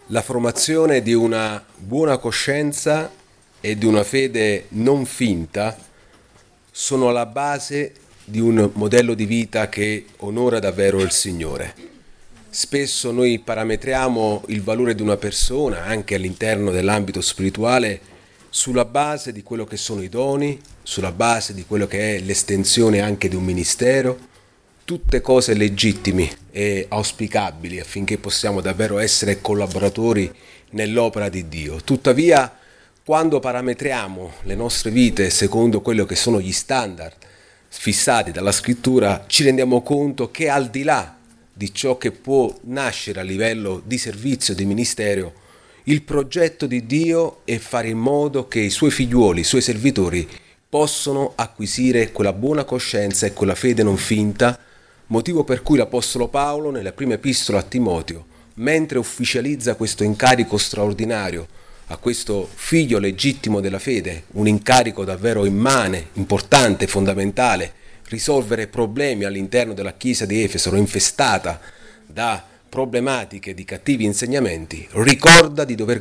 La formazione di una buona coscienza e di una fede non finta sono alla base di un modello di vita che onora davvero il Signore. Spesso noi parametriamo il valore di una persona, anche all'interno dell'ambito spirituale, sulla base di quello che sono i doni, sulla base di quello che è l'estensione anche di un ministero, tutte cose legittime e auspicabili affinché possiamo davvero essere collaboratori nell'opera di Dio. Tuttavia, quando parametriamo le nostre vite secondo quello che sono gli standard fissati dalla scrittura, ci rendiamo conto che al di là di ciò che può nascere a livello di servizio, di ministero, il progetto di Dio è fare in modo che i suoi figliuoli, i suoi servitori possono acquisire quella buona coscienza e quella fede non finta, motivo per cui l'Apostolo Paolo, nella prima epistola a Timoteo, mentre ufficializza questo incarico straordinario a questo figlio legittimo della fede, un incarico davvero immane, importante, fondamentale, risolvere problemi all'interno della chiesa di Efeso infestata da problematiche di cattivi insegnamenti, ricorda di dover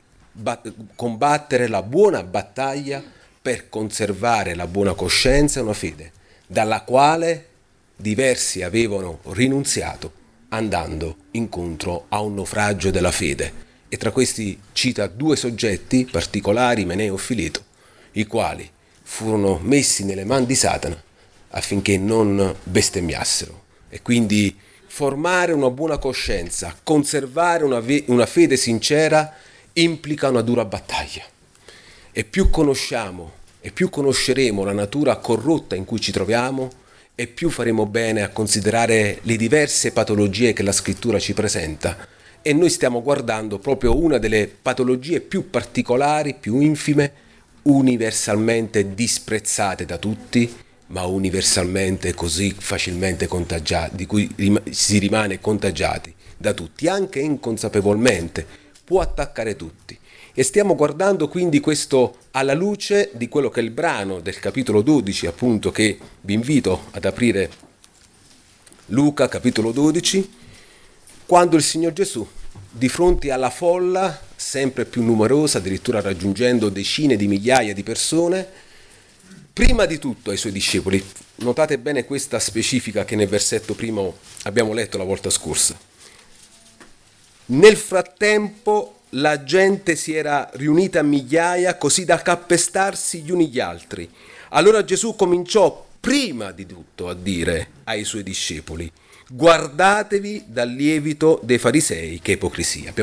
combattere la buona battaglia per conservare la buona coscienza e una fede, dalla quale diversi avevano rinunziato andando incontro a un naufragio della fede. E tra questi cita due soggetti particolari, Imeneo e Fileto, i quali furono messi nelle mani di Satana affinché non bestemmiassero. E quindi formare una buona coscienza, conservare una fede sincera implica una dura battaglia. E più conosciamo e più conosceremo la natura corrotta in cui ci troviamo, e più faremo bene a considerare le diverse patologie che la scrittura ci presenta. E noi stiamo guardando proprio una delle patologie più particolari, più infime, universalmente disprezzate da tutti, ma universalmente così facilmente contagiati, di cui si rimane contagiati da tutti, anche inconsapevolmente, può attaccare tutti. E stiamo guardando quindi questo alla luce di quello che è il brano del capitolo 12, appunto, che vi invito ad aprire, Luca capitolo 12, quando il Signor Gesù, di fronte alla folla sempre più numerosa, addirittura raggiungendo decine di migliaia di persone, prima di tutto ai suoi discepoli, notate bene questa specifica che nel versetto primo abbiamo letto la volta scorsa. Nel frattempo la gente si era riunita a migliaia così da calpestarsi gli uni gli altri. Allora Gesù cominciò prima di tutto a dire ai suoi discepoli: guardatevi dal lievito dei farisei, che ipocrisia.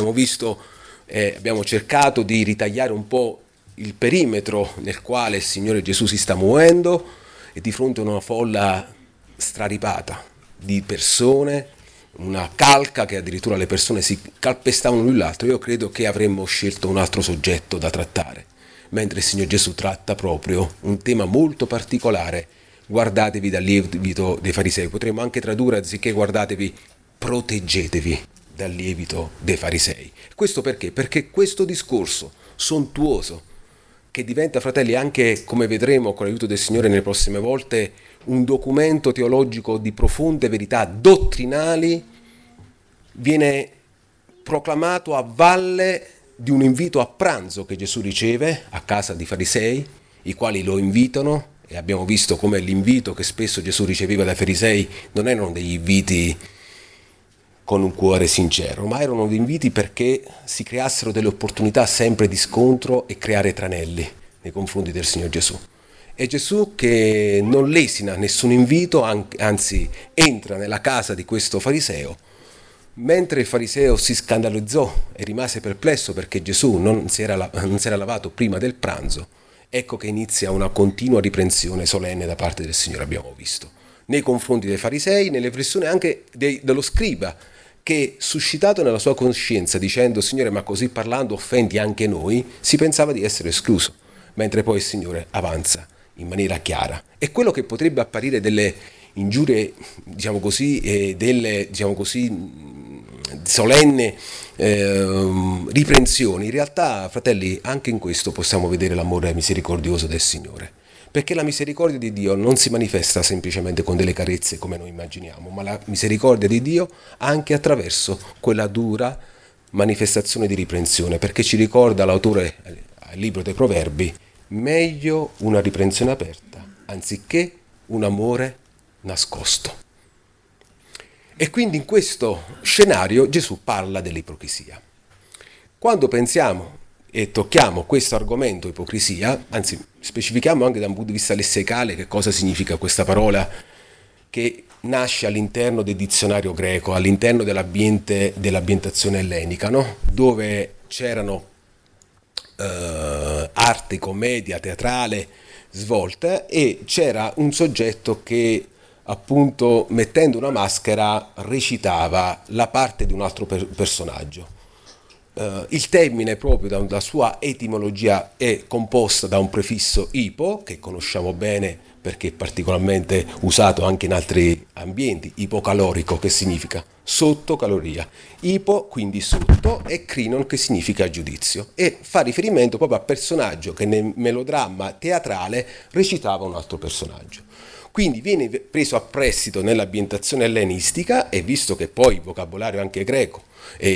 Abbiamo cercato di ritagliare un po' il perimetro nel quale il Signore Gesù si sta muovendo, e di fronte a una folla straripata di persone, una calca che addirittura le persone si calpestavano l'un l'altro, io credo che avremmo scelto un altro soggetto da trattare, mentre il Signor Gesù tratta proprio un tema molto particolare: guardatevi dal lievito dei farisei. Potremmo anche tradurre, anziché guardatevi, proteggetevi dal lievito dei farisei. Questo perché? Perché questo discorso sontuoso, che diventa, fratelli, anche, come vedremo con l'aiuto del Signore nelle prossime volte, un documento teologico di profonde verità dottrinali, viene proclamato a valle di un invito a pranzo che Gesù riceve a casa di farisei, i quali lo invitano, e abbiamo visto come l'invito che spesso Gesù riceveva dai farisei non erano degli inviti con un cuore sincero, ma erano degli inviti perché si creassero delle opportunità sempre di scontro e creare tranelli nei confronti del Signor Gesù. E Gesù, che non lesina nessun invito, anzi entra nella casa di questo fariseo, mentre il fariseo si scandalizzò e rimase perplesso perché Gesù non si era lavato prima del pranzo. Ecco che inizia una continua riprensione solenne da parte del Signore, abbiamo visto, nei confronti dei farisei, nelle pressioni anche dello scriba, che, suscitato nella sua coscienza dicendo: Signore, ma così parlando offendi anche noi, si pensava di essere escluso, mentre poi il Signore avanza in maniera chiara. E quello che potrebbe apparire delle ingiurie, diciamo così, e delle, diciamo così, solenne riprensioni, in realtà, fratelli, anche in questo possiamo vedere l'amore misericordioso del Signore, perché la misericordia di Dio non si manifesta semplicemente con delle carezze come noi immaginiamo, ma la misericordia di Dio anche attraverso quella dura manifestazione di riprensione, perché ci ricorda l'autore al libro dei Proverbi: meglio una riprensione aperta anziché un amore nascosto. E quindi in questo scenario Gesù parla dell'ipocrisia. Quando pensiamo e tocchiamo questo argomento ipocrisia, anzi specifichiamo anche da un punto di vista lessicale che cosa significa questa parola che nasce all'interno del dizionario greco, all'interno dell'ambientazione ellenica, no? Dove c'erano arte, commedia, teatrale svolte, e c'era un soggetto che appunto mettendo una maschera recitava la parte di un altro personaggio. Il termine proprio dalla sua etimologia è composto da un prefisso ipo, che conosciamo bene perché è particolarmente usato anche in altri ambienti, ipocalorico, che significa sotto caloria, ipo quindi sotto, e crinon che significa giudizio, e fa riferimento proprio a personaggio che nel melodramma teatrale recitava un altro personaggio. Quindi viene preso a prestito nell'ambientazione ellenistica, e visto che poi il vocabolario è anche greco e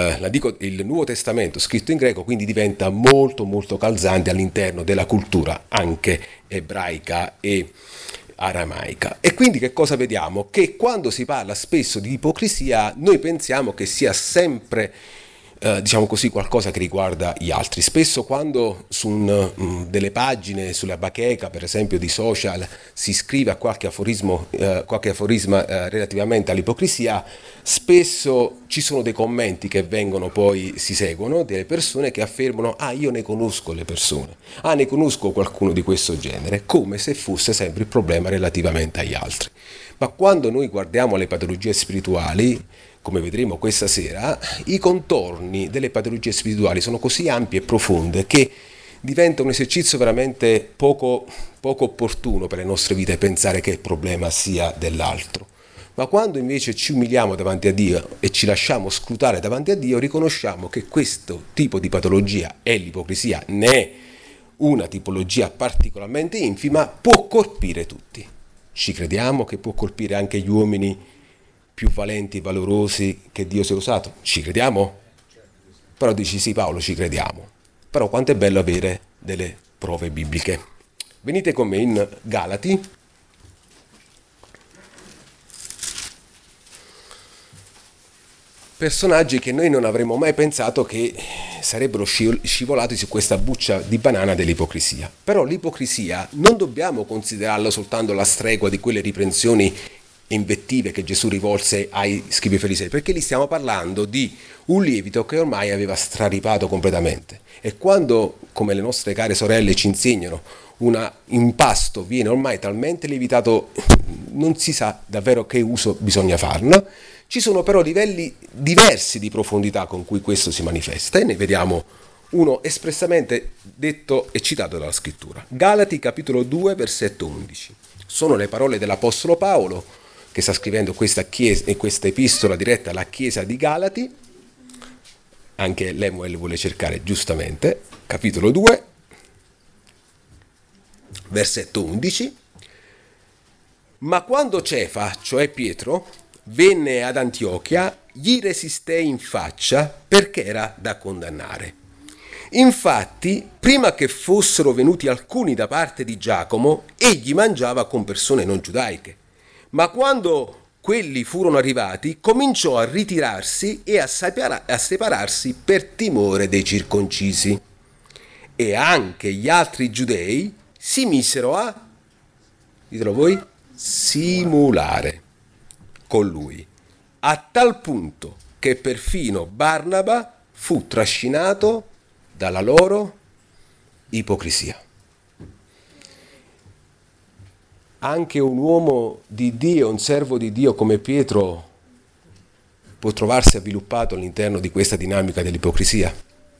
il Nuovo Testamento scritto in greco, quindi diventa molto molto calzante all'interno della cultura anche ebraica e aramaica. E quindi che cosa vediamo? Che quando si parla spesso di ipocrisia noi pensiamo che sia sempre diciamo così, qualcosa che riguarda gli altri. Spesso quando su delle pagine, sulla bacheca per esempio di social, si scrive a qualche aforisma relativamente all'ipocrisia, spesso ci sono dei commenti che vengono poi, si seguono, delle persone che affermano: ah, io ne conosco le persone, ah, ne conosco qualcuno di questo genere, come se fosse sempre il problema relativamente agli altri. Ma quando noi guardiamo le patologie spirituali, come vedremo questa sera, i contorni delle patologie spirituali sono così ampi e profonde che diventa un esercizio veramente poco opportuno per le nostre vite pensare che il problema sia dell'altro. Ma quando invece ci umiliamo davanti a Dio e ci lasciamo scrutare davanti a Dio, riconosciamo che questo tipo di patologia, e l'ipocrisia ne è una tipologia particolarmente infima, può colpire tutti. Ci crediamo che può colpire anche gli uomini più valenti e valorosi che Dio si è usato? Ci crediamo? Però dici: sì Paolo, ci crediamo. Però quanto è bello avere delle prove bibliche. Venite con me in Galati. Personaggi che noi non avremmo mai pensato che sarebbero scivolati su questa buccia di banana dell'ipocrisia. Però l'ipocrisia non dobbiamo considerarla soltanto la stregua di quelle riprensioni invettive che Gesù rivolse ai scribi e farisei, perché lì stiamo parlando di un lievito che ormai aveva straripato completamente. E quando, come le nostre care sorelle ci insegnano, un impasto viene ormai talmente lievitato, non si sa davvero che uso bisogna farne. Ci sono però livelli diversi di profondità con cui questo si manifesta, e ne vediamo uno espressamente detto e citato dalla scrittura. Galati capitolo 2 versetto 11. Sono le parole dell'apostolo Paolo, che sta scrivendo questa epistola diretta alla chiesa di Galati. Anche Lemuel vuole cercare giustamente, capitolo 2 versetto 11. Ma quando Cefa, cioè Pietro, venne ad Antiochia, gli resistei in faccia perché era da condannare. Infatti, prima che fossero venuti alcuni da parte di Giacomo, egli mangiava con persone non giudaiche. Ma quando quelli furono arrivati, cominciò a ritirarsi e a separarsi per timore dei circoncisi. E anche gli altri giudei si misero a, ditelo voi, simulare con lui, a tal punto che perfino Barnaba fu trascinato dalla loro ipocrisia. Anche un uomo di Dio, un servo di Dio come Pietro, può trovarsi avviluppato all'interno di questa dinamica dell'ipocrisia.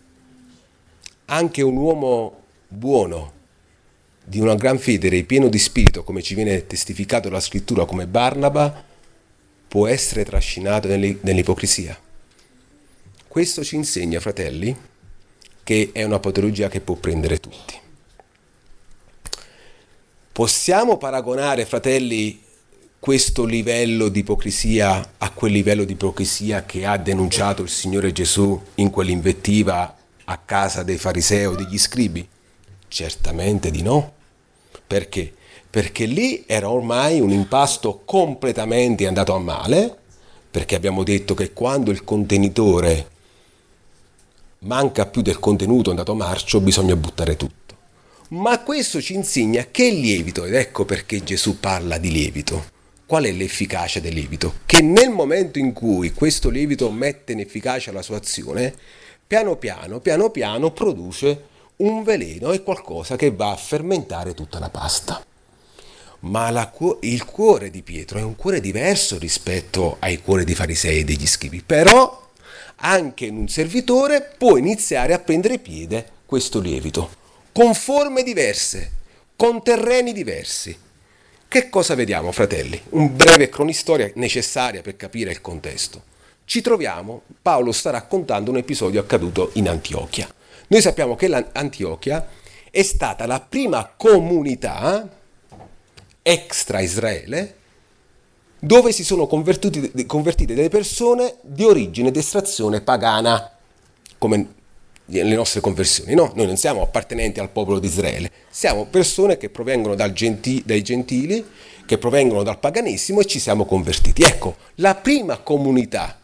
Anche un uomo buono, di una gran fede, ripieno di spirito, come ci viene testificato dalla scrittura, come Barnaba, può essere trascinato nell'ipocrisia. Questo ci insegna, fratelli, che è una patologia che può prendere tutti. Possiamo paragonare, fratelli, questo livello di ipocrisia a quel livello di ipocrisia che ha denunciato il Signore Gesù in quell'invettiva a casa dei farisei o degli scribi? Certamente di no. Perché? Perché lì era ormai un impasto completamente andato a male, perché abbiamo detto che quando il contenitore manca più del contenuto andato marcio, bisogna buttare tutto. Ma questo ci insegna che il lievito, ed ecco perché Gesù parla di lievito. Qual è l'efficacia del lievito? Che nel momento in cui questo lievito mette in efficacia la sua azione, piano piano produce un veleno e qualcosa che va a fermentare tutta la pasta. Ma il cuore di Pietro è un cuore diverso rispetto ai cuori dei farisei e degli scribi. Però anche in un servitore può iniziare a prendere piede questo lievito, con forme diverse, con terreni diversi. Che cosa vediamo, fratelli? Un breve cronistoria necessaria per capire il contesto. Ci troviamo, Paolo sta raccontando un episodio accaduto in Antiochia. Noi sappiamo che Antiochia è stata la prima comunità extra Israele dove si sono convertite delle persone di origine ed estrazione pagana, come le nostre conversioni, no? Noi non siamo appartenenti al popolo di Israele, siamo persone che provengono dai gentili, che provengono dal paganesimo e ci siamo convertiti. Ecco, la prima comunità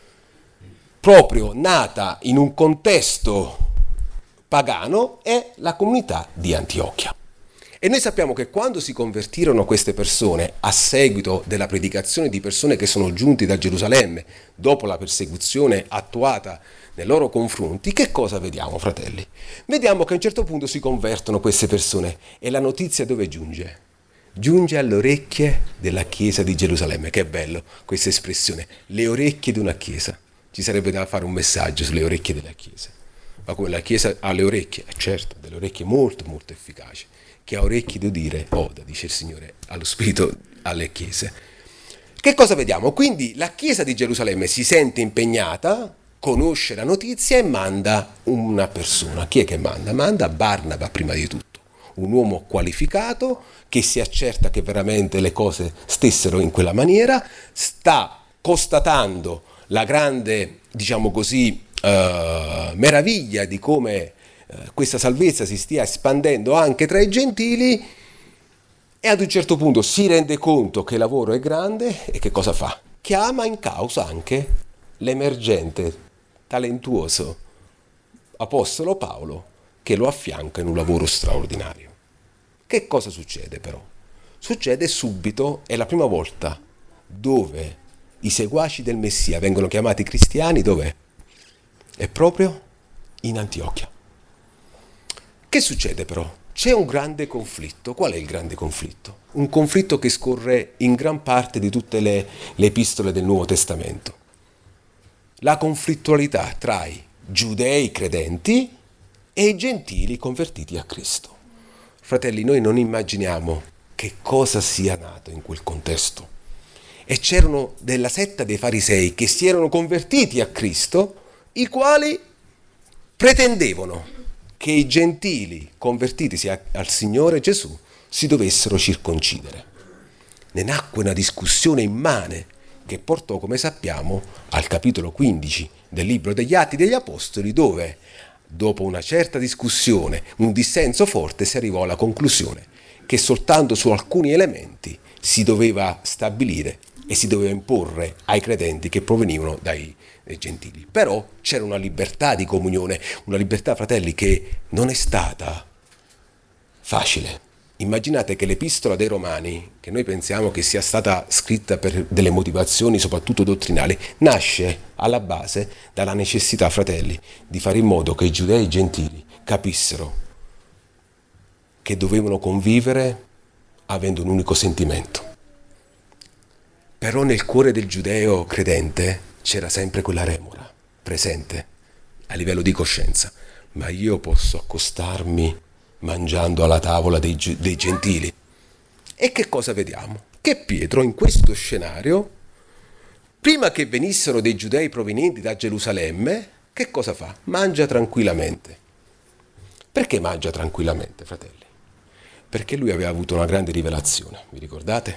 proprio nata in un contesto pagano è la comunità di Antiochia. E noi sappiamo che quando si convertirono queste persone a seguito della predicazione di persone che sono giunti da Gerusalemme dopo la persecuzione attuata nei loro confronti, che cosa vediamo, fratelli? Vediamo che a un certo punto si convertono queste persone e la notizia dove giunge? Giunge alle orecchie della chiesa di Gerusalemme. Che bello questa espressione, le orecchie di una chiesa. Ci sarebbe da fare un messaggio sulle orecchie della chiesa. Ma come la chiesa ha le orecchie? Certo, delle orecchie molto molto efficaci. Chi ha orecchi di udire, oda, dice il Signore allo Spirito, alle chiese. Che cosa vediamo? Quindi la chiesa di Gerusalemme si sente impegnata, conosce la notizia e manda una persona. Chi è che manda? Manda Barnaba prima di tutto, un uomo qualificato che si accerta che veramente le cose stessero in quella maniera, sta constatando la grande, diciamo così, meraviglia di come questa salvezza si stia espandendo anche tra i gentili e ad un certo punto si rende conto che il lavoro è grande e che cosa fa? Chiama in causa anche l'emergente, talentuoso apostolo Paolo che lo affianca in un lavoro straordinario. Che cosa succede però? Succede subito, è la prima volta dove i seguaci del Messia vengono chiamati cristiani, dov'è? È proprio in Antiochia. Che succede però? C'è un grande conflitto. Qual è il grande conflitto? Un conflitto che scorre in gran parte di tutte le epistole del Nuovo Testamento. La conflittualità tra i giudei credenti e i gentili convertiti a Cristo. Fratelli, noi non immaginiamo che cosa sia nato in quel contesto. E c'erano della setta dei farisei che si erano convertiti a Cristo, i quali pretendevano che i gentili convertitisi al Signore Gesù si dovessero circoncidere. Ne nacque una discussione immane che portò, come sappiamo, al capitolo 15 del libro degli Atti degli Apostoli, dove, dopo una certa discussione, un dissenso forte, si arrivò alla conclusione che soltanto su alcuni elementi si doveva stabilire e si doveva imporre ai credenti che provenivano dai gentili. Però c'era una libertà di comunione, una libertà, fratelli, che non è stata facile. Immaginate che l'epistola dei Romani, che noi pensiamo che sia stata scritta per delle motivazioni soprattutto dottrinali, nasce alla base dalla necessità, fratelli, di fare in modo che i giudei e i gentili capissero che dovevano convivere avendo un unico sentimento. Però nel cuore del giudeo credente c'era sempre quella remora presente a livello di coscienza. Ma io posso accostarmi mangiando alla tavola dei gentili? E che cosa vediamo? Che Pietro in questo scenario, prima che venissero dei giudei provenienti da Gerusalemme, che cosa fa? Mangia tranquillamente. Perché mangia tranquillamente, fratelli? Perché lui aveva avuto una grande rivelazione, vi ricordate?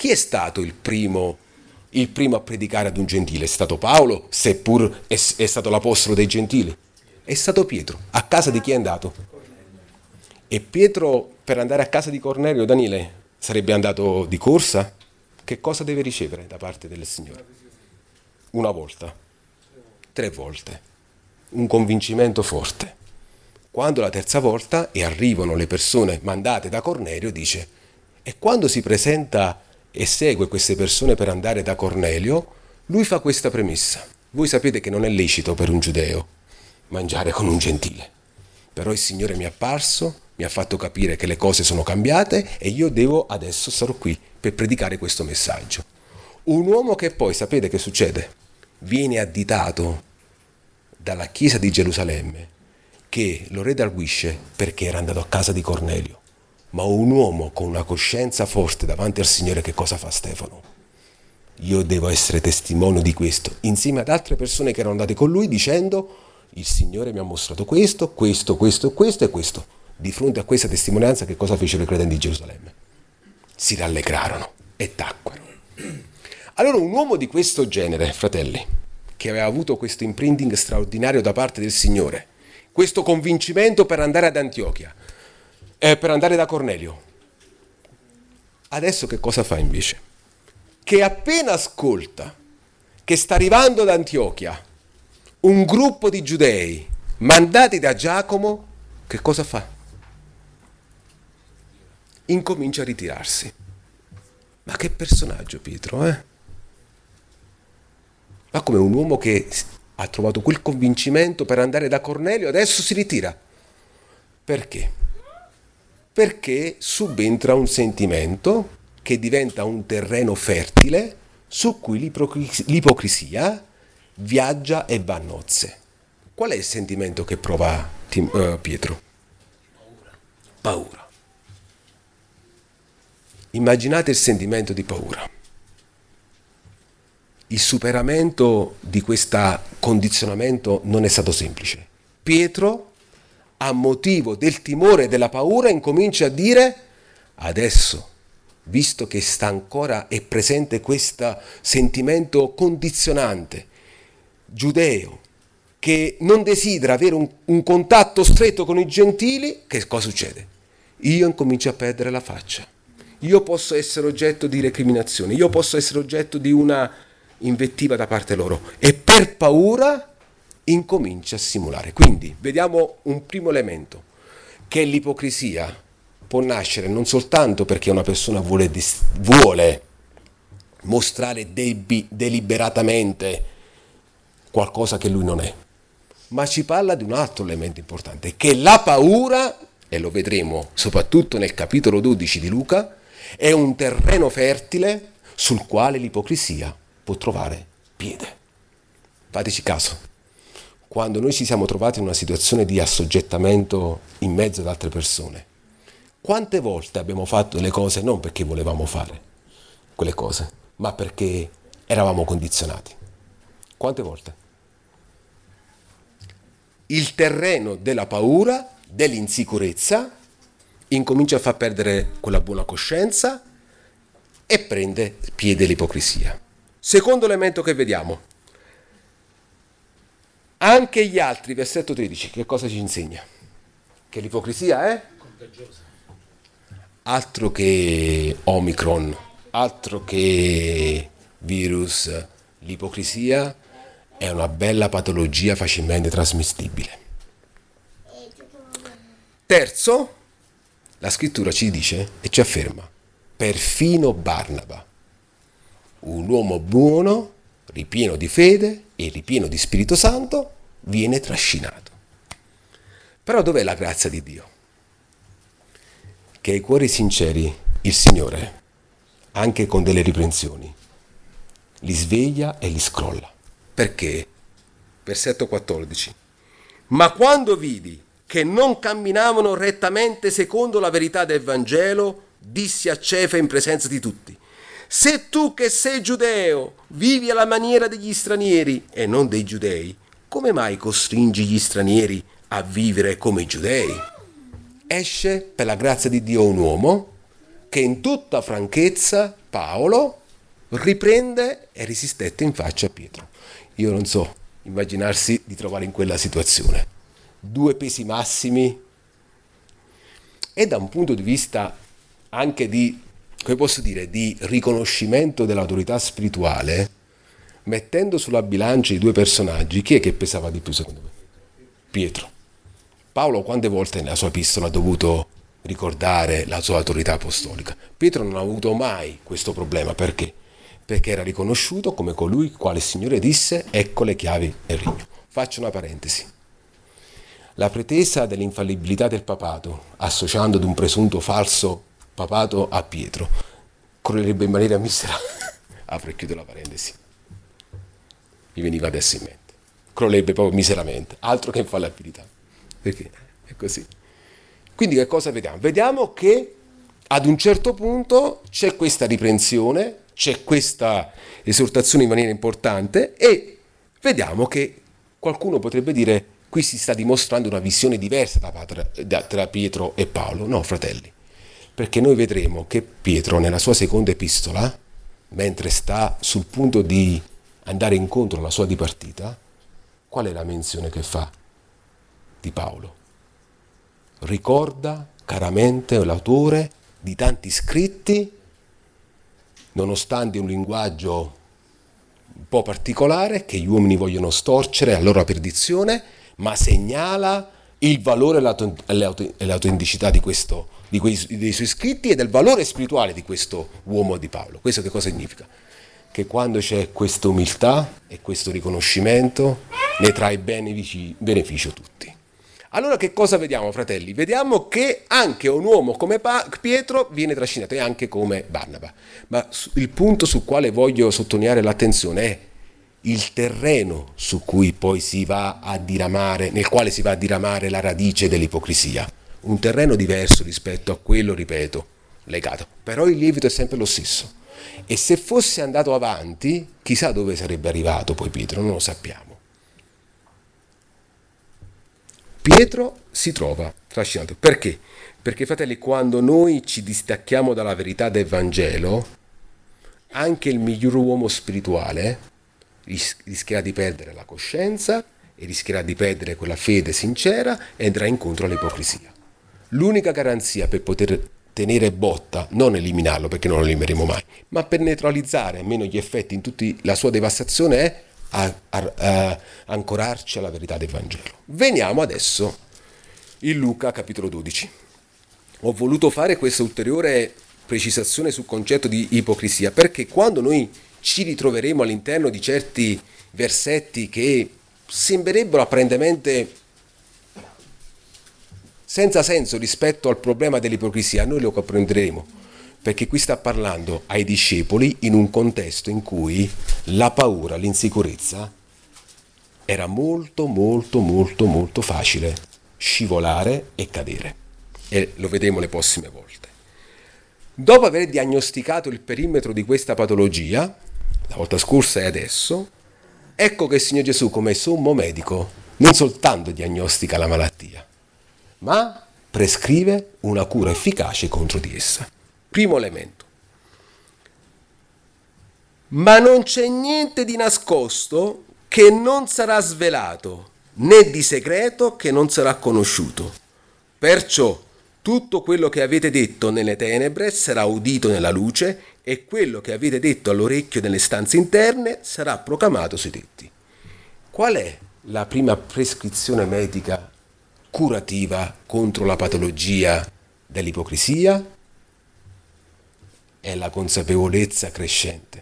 Chi è stato il primo a predicare ad un gentile? È stato Paolo, seppur è stato l'apostolo dei gentili. È stato Pietro. A casa di chi è andato? E Pietro, per andare a casa di Cornelio, Daniele, sarebbe andato di corsa? Che cosa deve ricevere da parte del Signore? Una volta, 3 volte, un convincimento forte. Quando la terza volta e arrivano le persone mandate da Cornelio, dice, e quando si presenta e segue queste persone per andare da Cornelio, lui fa questa premessa. Voi sapete che non è lecito per un giudeo mangiare con un gentile, però il Signore mi è apparso, mi ha fatto capire che le cose sono cambiate e io devo adesso sarò qui per predicare questo messaggio. Un uomo che poi, sapete che succede? Viene additato dalla chiesa di Gerusalemme che lo redarguisce perché era andato a casa di Cornelio. Ma un uomo con una coscienza forte davanti al Signore, che cosa fa Stefano? Io devo essere testimone di questo, insieme ad altre persone che erano andate con lui, dicendo il Signore mi ha mostrato questo, questo, questo, questo e questo. Di fronte a questa testimonianza, che cosa fecero i credenti di Gerusalemme? Si rallegrarono e tacquero. Allora un uomo di questo genere, fratelli, che aveva avuto questo imprinting straordinario da parte del Signore, questo convincimento per andare ad Antiochia, per andare da Cornelio, adesso che cosa fa invece? Che appena ascolta che sta arrivando ad Antiochia un gruppo di giudei mandati da Giacomo, che cosa fa? Incomincia a ritirarsi. Ma che personaggio Pietro, eh? Ma come un uomo che ha trovato quel convincimento per andare da Cornelio, adesso si ritira. Perché? Perché subentra un sentimento che diventa un terreno fertile su cui l'ipocrisia viaggia e va a nozze. Qual è il sentimento che prova Pietro? Paura. Immaginate il sentimento di paura. Il superamento di questo condizionamento non è stato semplice. Pietro, a motivo del timore e della paura, incomincia a dire: adesso, visto che sta ancora è presente questo sentimento condizionante, giudeo, che non desidera avere un contatto stretto con i gentili, che cosa succede? Io incomincio a perdere la faccia. Io posso essere oggetto di recriminazione, io posso essere oggetto di una invettiva da parte loro, e per paura incomincia a simulare. Quindi vediamo un primo elemento, che l'ipocrisia può nascere non soltanto perché una persona vuole mostrare deliberatamente qualcosa che lui non è, ma ci parla di un altro elemento importante, che la paura, e lo vedremo soprattutto nel capitolo 12 di Luca, è un terreno fertile sul quale l'ipocrisia può trovare piede. Fateci caso, quando noi ci siamo trovati in una situazione di assoggettamento in mezzo ad altre persone, quante volte abbiamo fatto le cose non perché volevamo fare quelle cose, ma perché eravamo condizionati? Quante volte? Il terreno della paura, dell'insicurezza, incomincia a far perdere quella buona coscienza e prende piede l'ipocrisia. Secondo elemento che vediamo, anche gli altri, versetto 13, che cosa ci insegna? Che l'ipocrisia è contagiosa. Altro che Omicron, altro che virus, l'ipocrisia è una bella patologia facilmente trasmissibile. Terzo, la scrittura ci dice e ci afferma: perfino Barnaba, un uomo buono, ripieno di fede e ripieno di Spirito Santo, viene trascinato. Però dov'è la grazia di Dio? Che ai cuori sinceri il Signore, anche con delle riprensioni, li sveglia e li scrolla. Perché? Versetto 14. Ma quando vidi che non camminavano rettamente secondo la verità del Vangelo, dissi a Cefa in presenza di tutti: se tu che sei giudeo vivi alla maniera degli stranieri e non dei giudei, come mai costringi gli stranieri a vivere come i giudei? Esce per la grazia di Dio un uomo che in tutta franchezza Paolo riprende e risistette in faccia a Pietro. Io non so immaginarsi di trovare in quella situazione. Due pesi massimi, e da un punto di vista anche di, come posso dire, di riconoscimento dell'autorità spirituale, mettendo sulla bilancia i due personaggi, chi è che pesava di più secondo me? Pietro. Paolo quante volte nella sua epistola ha dovuto ricordare la sua autorità apostolica? Pietro non ha avuto mai questo problema, perché? Perché era riconosciuto come colui quale il Signore disse: ecco le chiavi del regno. Faccio una parentesi. La pretesa dell'infallibilità del papato, associando ad un presunto falso papato a Pietro, correrebbe in maniera misera. Apro e chiudo la parentesi. Mi veniva adesso in mente. Crollerebbe proprio miseramente, altro che infallibilità. Perché? È così. Quindi che cosa vediamo? Vediamo che ad un certo punto c'è questa riprensione, c'è questa esortazione in maniera importante, e vediamo che qualcuno potrebbe dire: qui si sta dimostrando una visione diversa tra Pietro e Paolo. No, fratelli, perché noi vedremo che Pietro nella sua seconda epistola, mentre sta sul punto di andare incontro alla sua dipartita, qual è la menzione che fa di Paolo? Ricorda caramente l'autore di tanti scritti, nonostante un linguaggio un po' particolare che gli uomini vogliono storcere a loro perdizione, ma segnala il valore e l'autenticità dei suoi scritti e del valore spirituale di questo uomo di Paolo. Questo che cosa significa? Che quando c'è questa umiltà e questo riconoscimento, ne trae beneficio tutti. Allora che cosa vediamo, fratelli? Vediamo che anche un uomo come Pietro viene trascinato, e anche come Barnaba. Ma il punto sul quale voglio sottolineare l'attenzione è il terreno su cui poi si va a diramare, nel quale si va a diramare la radice dell'ipocrisia. Un terreno diverso rispetto a quello, ripeto, legato. Però il lievito è sempre lo stesso. E se fosse andato avanti, chissà dove sarebbe arrivato poi Pietro, non lo sappiamo. Pietro si trova trascinato. Perché? Perché, fratelli, quando noi ci distacchiamo dalla verità del Vangelo, anche il miglior uomo spirituale rischierà di perdere la coscienza e rischierà di perdere quella fede sincera e andrà incontro all'ipocrisia. L'unica garanzia per poter tenere botta, non eliminarlo perché non lo elimineremo mai, ma per neutralizzare almeno gli effetti in tutta la sua devastazione è ancorarci alla verità del Vangelo. Veniamo adesso in Luca capitolo 12. Ho voluto fare questa ulteriore precisazione sul concetto di ipocrisia perché quando noi ci ritroveremo all'interno di certi versetti che sembrerebbero apparentemente senza senso rispetto al problema dell'ipocrisia, noi lo comprenderemo, perché qui sta parlando ai discepoli in un contesto in cui la paura, l'insicurezza era molto facile scivolare e cadere, e lo vedremo le prossime volte. Dopo aver diagnosticato il perimetro di questa patologia, la volta scorsa e adesso, ecco che il Signore Gesù, come sommo medico, non soltanto diagnostica la malattia, ma prescrive una cura efficace contro di essa. Primo elemento. Ma non c'è niente di nascosto che non sarà svelato, né di segreto che non sarà conosciuto. Perciò tutto quello che avete detto nelle tenebre sarà udito nella luce, e quello che avete detto all'orecchio nelle stanze interne sarà proclamato sui tetti. Qual è la prima prescrizione medica curativa contro la patologia dell'ipocrisia? È la consapevolezza crescente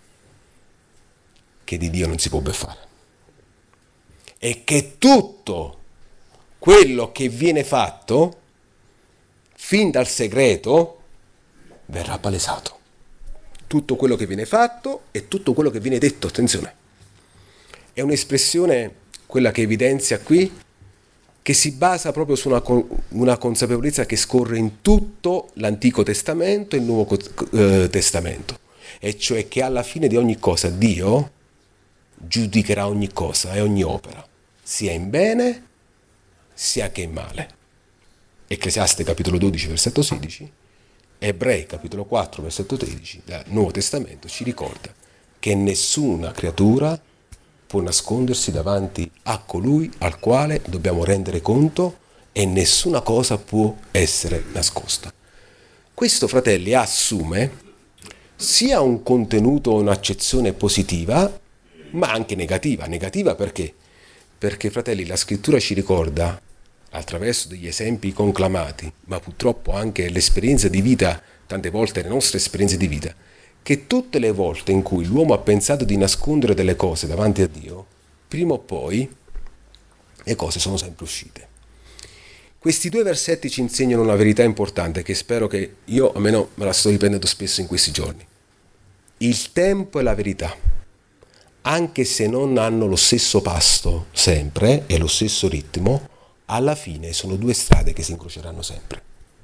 che di Dio non si può beffare e che tutto quello che viene fatto fin dal segreto verrà palesato. Tutto quello che viene fatto e tutto quello che viene detto, attenzione, è un'espressione, quella che evidenzia qui, che si basa proprio su una consapevolezza che scorre in tutto l'Antico Testamento e il Nuovo Testamento, e cioè che alla fine di ogni cosa Dio giudicherà ogni cosa e ogni opera, sia in bene sia che in male. Ecclesiaste capitolo 12 versetto 16 Ebrei capitolo 4 versetto 13 del Nuovo Testamento ci ricorda che nessuna creatura può nascondersi davanti a colui al quale dobbiamo rendere conto e nessuna cosa può essere nascosta. Questo, fratelli, assume sia un contenuto o un'accezione positiva, ma anche negativa. Negativa perché? Perché, fratelli, la scrittura ci ricorda, attraverso degli esempi conclamati, ma purtroppo anche l'esperienza di vita, tante volte le nostre esperienze di vita, che tutte le volte in cui l'uomo ha pensato di nascondere delle cose davanti a Dio, prima o poi le cose sono sempre uscite. Questi due versetti ci insegnano una verità importante che spero che io almeno me la sto ripetendo spesso in questi giorni. Il tempo e la verità, anche se non hanno lo stesso passo sempre e lo stesso ritmo, alla fine sono due strade che si incroceranno sempre.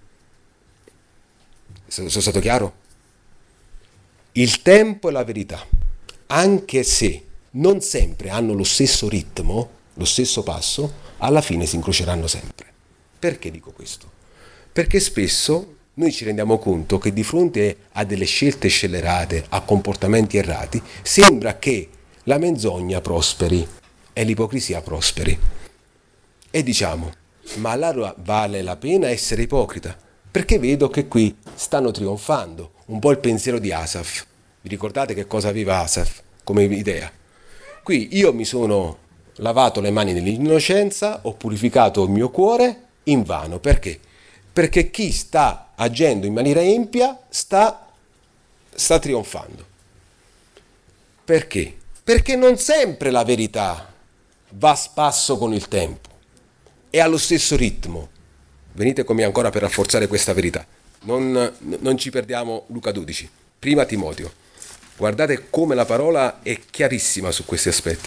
Sono stato chiaro? Il tempo e la verità, anche se non sempre hanno lo stesso ritmo, lo stesso passo, alla fine si incroceranno sempre. Perché dico questo? Perché spesso noi ci rendiamo conto che di fronte a delle scelte scellerate, a comportamenti errati, sembra che la menzogna prosperi e l'ipocrisia prosperi. E diciamo, ma allora vale la pena essere ipocrita? Perché vedo che qui stanno trionfando, un po' il pensiero di Asaf. Vi ricordate che cosa aveva Asaf come idea? Qui io mi sono lavato le mani nell'innocenza, ho purificato il mio cuore invano. Perché? Perché chi sta agendo in maniera empia sta trionfando. Perché? Perché non sempre la verità va a spasso con il tempo e allo stesso ritmo. Venite con me ancora per rafforzare questa verità. Non ci perdiamo Luca 12. Prima Timoteo. Guardate come la parola è chiarissima su questi aspetti.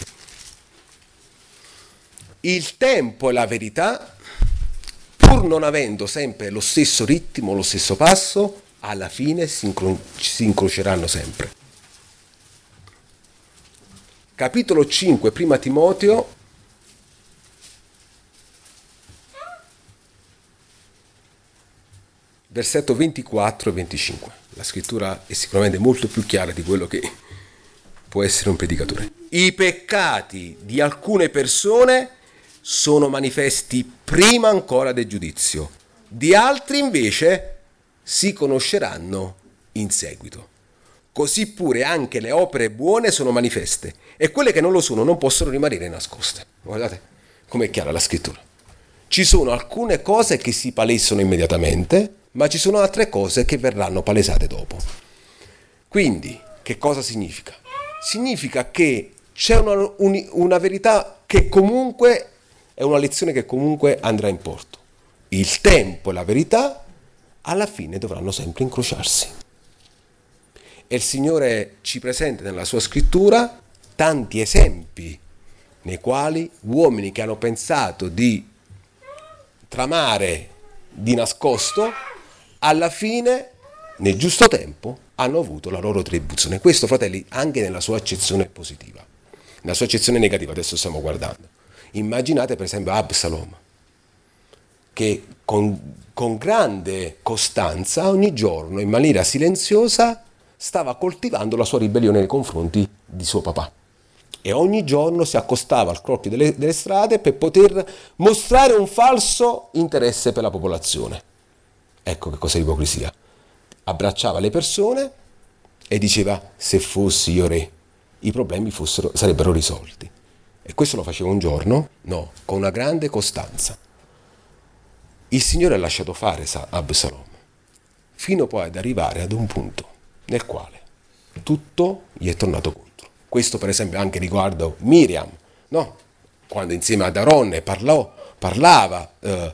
Il tempo e la verità, pur non avendo sempre lo stesso ritmo, lo stesso passo, alla fine si incroceranno sempre. Capitolo 5, prima Timoteo, versetto 24 e 25. La scrittura è sicuramente molto più chiara di quello che può essere un predicatore. I peccati di alcune persone sono manifesti prima ancora del giudizio, di altri invece si conosceranno in seguito. Così pure anche le opere buone sono manifeste e quelle che non lo sono non possono rimanere nascoste. Guardate com'è chiara la scrittura. Ci sono alcune cose che si palesano immediatamente, ma ci sono altre cose che verranno palesate dopo. Quindi, che cosa significa? Significa che c'è una verità che comunque è una lezione che comunque andrà in porto. Il tempo e la verità alla fine dovranno sempre incrociarsi. E il Signore ci presenta nella sua scrittura tanti esempi nei quali uomini che hanno pensato di tramare di nascosto, alla fine, nel giusto tempo, hanno avuto la loro retribuzione. Questo, fratelli, anche nella sua accezione positiva. Nella sua accezione negativa, adesso stiamo guardando. Immaginate per esempio Absalom, che con grande costanza, ogni giorno, in maniera silenziosa, stava coltivando la sua ribellione nei confronti di suo papà. E ogni giorno si accostava al crocchio delle strade per poter mostrare un falso interesse per la popolazione. Ecco che cos'è l'ipocrisia. Abbracciava le persone e diceva: se fossi io re, i problemi sarebbero risolti. E questo lo faceva un giorno? No, con una grande costanza. Il Signore ha lasciato fare Absalom, fino poi ad arrivare ad un punto nel quale tutto gli è tornato contro. Questo per esempio anche riguardo Miriam, no? Quando insieme ad Aronne parlava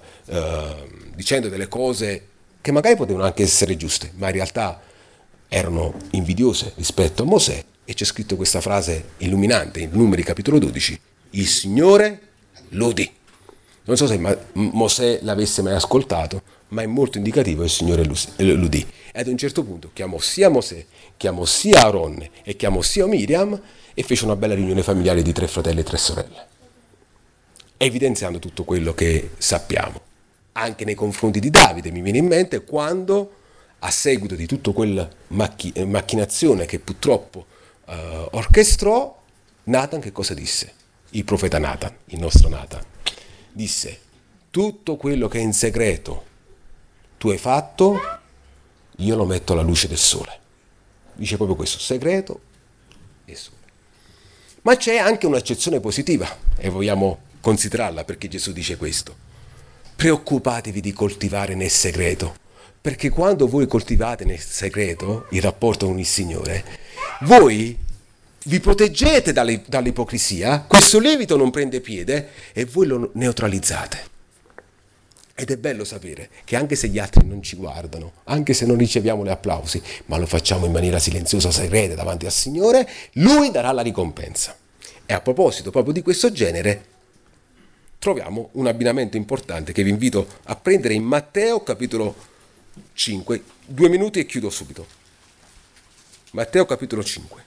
dicendo delle cose che magari potevano anche essere giuste, ma in realtà erano invidiose rispetto a Mosè, e c'è scritto questa frase illuminante in Numeri capitolo 12: il Signore l'udì. Non so se Mosè l'avesse mai ascoltato, ma è molto indicativo, il Signore l'udì. E ad un certo punto chiamò sia Mosè, chiamò sia Aronne e chiamò sia Miriam e fece una bella riunione familiare di 3 fratelli e 3 sorelle, evidenziando tutto quello che sappiamo. Anche nei confronti di Davide mi viene in mente quando a seguito di tutta quella macchinazione che purtroppo orchestrò, Nathan che cosa disse? Il profeta Nathan, il nostro Nathan, disse: tutto quello che è in segreto tu hai fatto, io lo metto alla luce del sole. Dice proprio questo, segreto e sole. Ma c'è anche un'accezione positiva, e vogliamo considerarla, perché Gesù dice questo: preoccupatevi di coltivare nel segreto, perché quando voi coltivate nel segreto il rapporto con il Signore, voi vi proteggete dall'ipocrisia, questo lievito non prende piede e voi lo neutralizzate. Ed è bello sapere che anche se gli altri non ci guardano, anche se non riceviamo gli applausi, ma lo facciamo in maniera silenziosa, segreta davanti al Signore, Lui darà la ricompensa. E a proposito proprio di questo genere, troviamo un abbinamento importante che vi invito a prendere in Matteo capitolo 5. 2 minuti e chiudo subito. Matteo capitolo 5.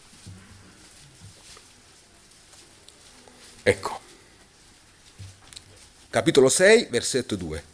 Ecco. Capitolo 6, versetto 2.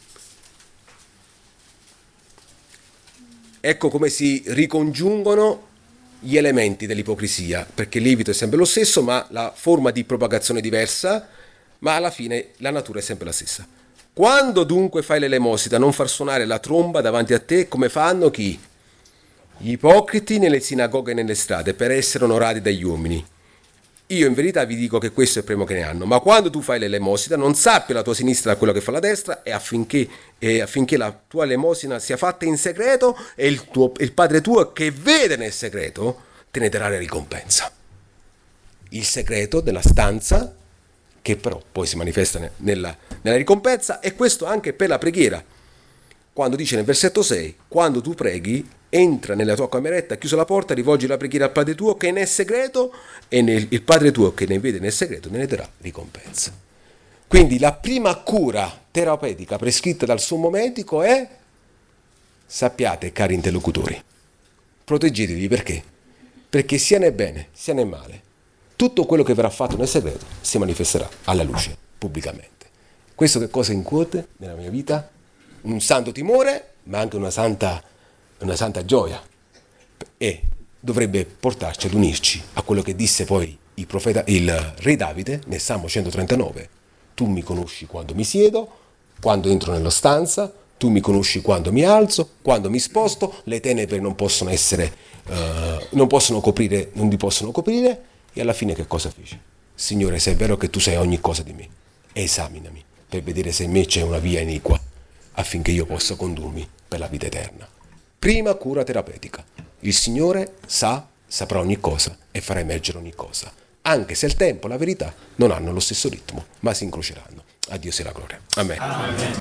Ecco come si ricongiungono gli elementi dell'ipocrisia, perché il lievito è sempre lo stesso, ma la forma di propagazione è diversa, ma alla fine la natura è sempre la stessa. Quando dunque fai l'elemosina, non far suonare la tromba davanti a te come fanno chi? Gli ipocriti nelle sinagoghe e nelle strade, per essere onorati dagli uomini. Io in verità vi dico che questo è il premio che ne hanno, ma quando tu fai l'elemosina non sappi la tua sinistra da quello che fa la destra, e affinché la tua elemosina sia fatta in segreto, e il Padre tuo che vede nel segreto te ne darà la ricompensa. Il segreto della stanza, che però poi si manifesta nella ricompensa, e questo anche per la preghiera. Quando dice nel versetto 6, quando tu preghi, entra nella tua cameretta, chiusa la porta, rivolgi la preghiera al Padre tuo che è nel segreto, e il Padre tuo che ne vede nel segreto ne darà ricompensa. Quindi la prima cura terapeutica prescritta dal sommo medico è: sappiate, cari interlocutori, proteggetevi. Perché? Perché sia nel bene sia nel male, tutto quello che verrà fatto nel segreto si manifesterà alla luce pubblicamente. Questo che cosa incute nella mia vita? Un santo timore, ma anche una santa gioia, e dovrebbe portarci ad unirci a quello che disse poi il re Davide nel Salmo 139: tu mi conosci quando mi siedo, quando entro nella stanza, tu mi conosci quando mi alzo, quando mi sposto, le tenebre non possono coprire, non ti possono coprire. E alla fine che cosa fece? Signore, se è vero che tu sai ogni cosa di me, esaminami per vedere se in me c'è una via iniqua, affinché io possa condurmi per la vita eterna. Prima cura terapeutica. Il Signore saprà ogni cosa e farà emergere ogni cosa, anche se il tempo e la verità non hanno lo stesso ritmo, ma si incroceranno. A Dio sia la gloria. Amen. Amen.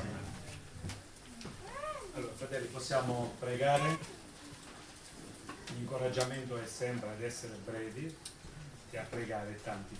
Allora, fratelli, possiamo pregare? L'incoraggiamento è sempre ad essere brevi e a pregare tanti.